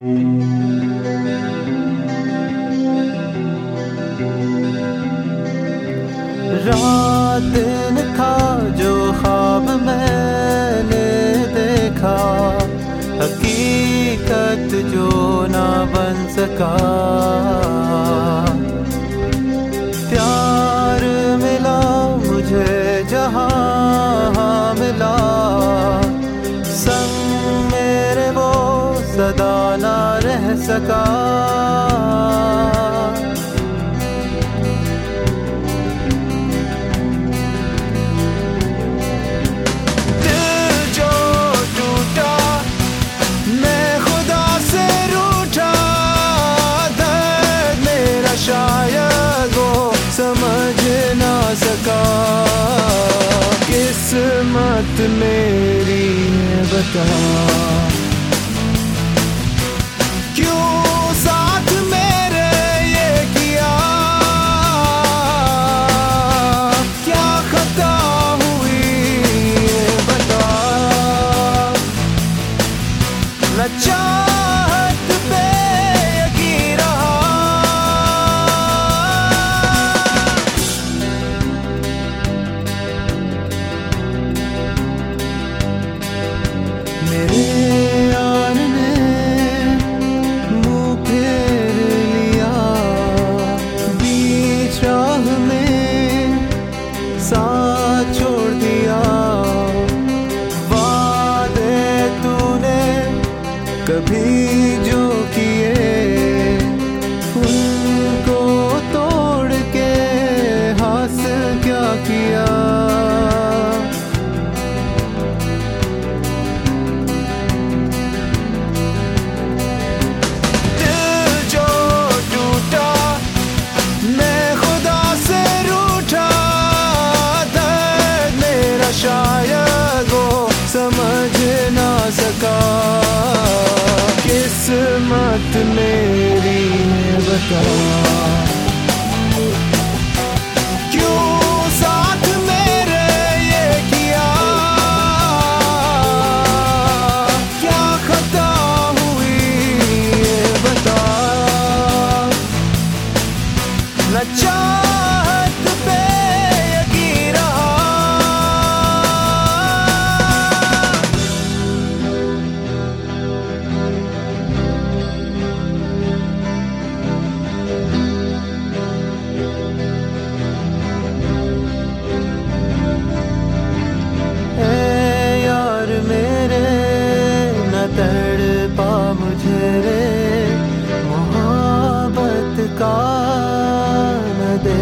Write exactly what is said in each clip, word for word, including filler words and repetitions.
रात दिन था जो ख्वाब मैंने देखा, हकीकत जो ना बन सका। प्यार मिला मुझे जहाँ मिला, संग मेरे वो सदा ना रह सका। समझ ना सका किस्मत मेरी है बता, क्यों साथ मेरे ये किया, क्या खता हुई ये बता। न चाहत पे यकीन रहा, मेरे यार ने मुँह फेर लिया, बीच राह में साथ छोड़ दिया। वादे तूने कभी जो किए, उनको तोड़ के हासिल क्या किया। शायद वो समझ ना सका किस्मत मेरी है बता, क्यों साथ मेरे ये किया, क्या खता हुई ये बता। न चाहत पे यकीन रहा, तड़पा मुझे रे मोहब्बत का न दे,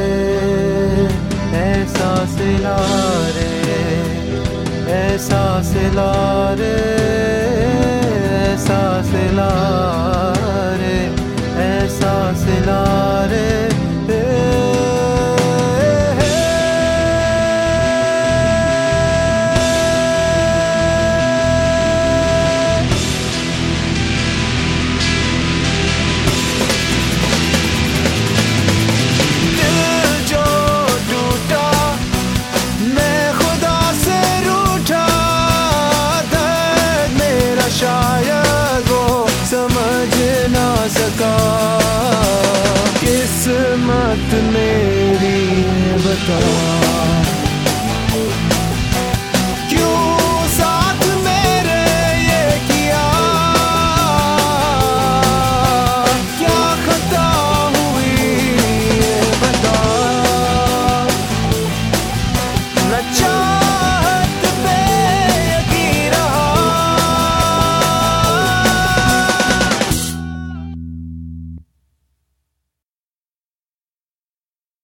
ऐसा सिला रे ऐसा सिला रे ऐसा सिला रे ऐसा सिला रे। शायद वो समझ ना सका किस्मत मेरी है बता।